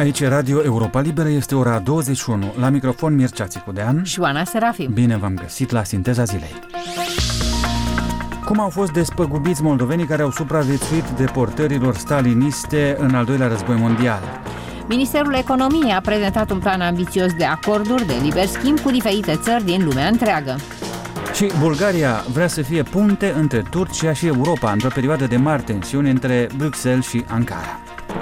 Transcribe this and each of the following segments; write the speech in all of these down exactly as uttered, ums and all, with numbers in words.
Aici e Radio Europa Liberă, este ora douăzeci și unu. La microfon Mircea Țicudean și Oana Serafim. Bine v-am găsit la Sinteza Zilei. Cum au fost despăgubiți moldovenii care au supraviețuit deportărilor staliniste în al doilea război mondial? Ministerul Economiei a prezentat un plan ambițios de acorduri de liber schimb cu diferite țări din lumea întreagă. Și Bulgaria vrea să fie punte între Turcia și Europa într-o perioadă de mari tensiuni între Bruxelles și Ankara.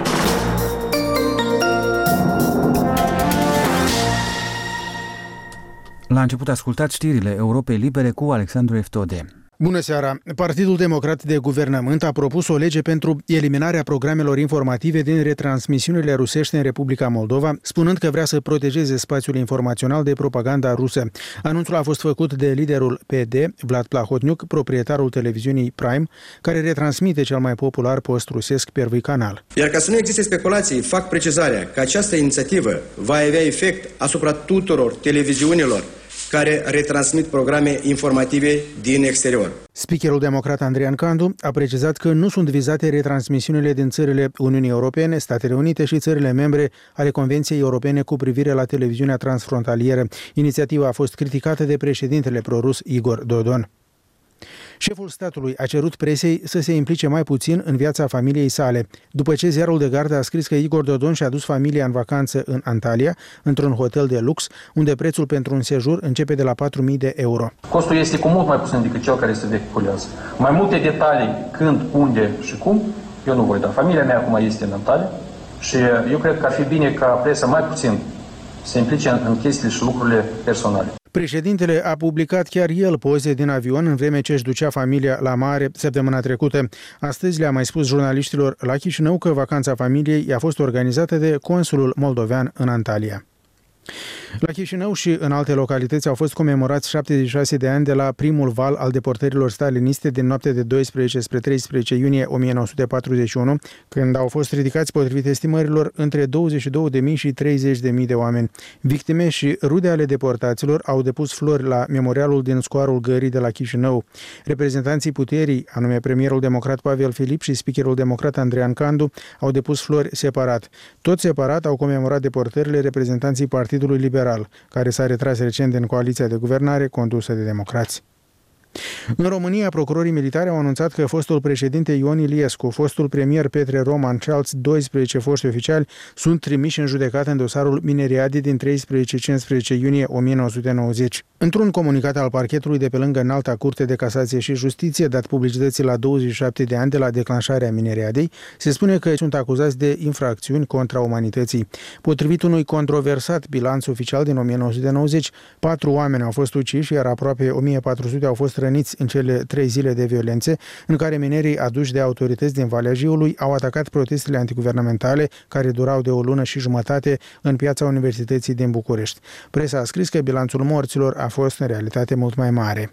La început ascultați știrile Europei Libere cu Alexandru Eftode. Bună seara! Partidul Democrat de Guvernământ a propus o lege pentru eliminarea programelor informative din retransmisiunile rusești în Republica Moldova, spunând că vrea să protejeze spațiul informațional de propaganda rusă. Anunțul a fost făcut de liderul P D, Vlad Plahotniuc, proprietarul televiziunii Prime, care retransmite cel mai popular post rusesc Первый canal. Iar ca să nu existe speculații, fac precizarea că această inițiativă va avea efect asupra tuturor televiziunilor care retransmit programe informative din exterior. Speakerul democrat Andrian Candu a precizat că nu sunt vizate retransmisiunile din țările Uniunii Europene, Statele Unite și țările membre ale Convenției Europene cu privire la televiziunea transfrontalieră. Inițiativa a fost criticată de președintele prorus Igor Dodon. Șeful statului a cerut presei să se implice mai puțin în viața familiei sale, după ce ziarul de gardă a scris că Igor Dodon și-a dus familia în vacanță în Antalya, într-un hotel de lux, unde prețul pentru un sejur începe de la patru mii de euro. Costul este cu mult mai puțin decât cel care se vehiculează. Mai multe detalii, când, unde și cum, eu nu voi da. Familia mea acum este în Antalya și eu cred că ar fi bine ca presa mai puțin să se implice în chestiile și lucrurile personale. Președintele a publicat chiar el poze din avion în vreme ce își ducea familia la mare săptămâna trecută. Astăzi le-a mai spus jurnaliștilor la Chișinău că vacanța familiei i-a fost organizată de consulul moldovean în Antalya. La Chișinău și în alte localități au fost comemorați șaptezeci și șase de ani de la primul val al deportărilor staliniste din noaptea de doisprezece spre treisprezece iunie o mie nouă sute patruzeci și unu, când au fost ridicați, potrivit estimărilor, între douăzeci și două de mii și treizeci de mii de oameni. Victime și rude ale deportaților au depus flori la memorialul din scoarul Gării de la Chișinău. Reprezentanții puterii, anume premierul democrat Pavel Filip și speakerul democrat Andrian Candu, au depus flori separat. Tot separat au comemorat deportările reprezentanții Partidului Liberal, care s-a retras recent din coaliția de guvernare condusă de democrați. În România, procurorii militari au anunțat că fostul președinte Ion Iliescu, fostul premier Petre Roman și alți doisprezece foști oficiali sunt trimiși în judecată în dosarul Mineriadi din treisprezece cincisprezece iunie o mie nouă sute nouăzeci. Într-un comunicat al parchetului de pe lângă Înalta Curte de Casație și Justiție, dat publicității la douăzeci și șapte de ani de la declanșarea Mineriadei, se spune că sunt acuzați de infracțiuni contra umanității. Potrivit unui controversat bilanț oficial din o mie nouă sute nouăzeci, patru oameni au fost uciși, iar aproape o mie patru sute au fost răniți în cele trei zile de violențe în care minerii aduși de autorități din Valea Jiului au atacat protestele antiguvernamentale care durau de o lună și jumătate în piața Universității din București. Presa a scris că bilanțul morților a fost în realitate mult mai mare.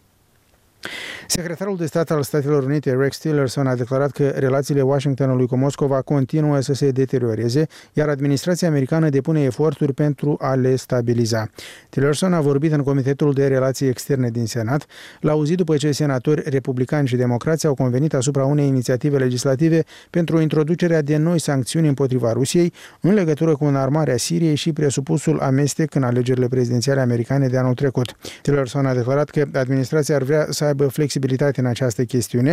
Secretarul de stat al Statelor Unite, Rex Tillerson, a declarat că relațiile Washingtonului cu Moscova continuă să se deterioreze, iar administrația americană depune eforturi pentru a le stabiliza. Tillerson a vorbit în Comitetul de Relații Externe din Senat, la o zi după ce senatori republicani și democrați au convenit asupra unei inițiative legislative pentru introducerea de noi sancțiuni împotriva Rusiei în legătură cu înarmarea Siriei și presupusul amestec în alegerile prezidențiale americane de anul trecut. Tillerson a declarat că administrația ar vrea să aibă flexibilitate în această chestiune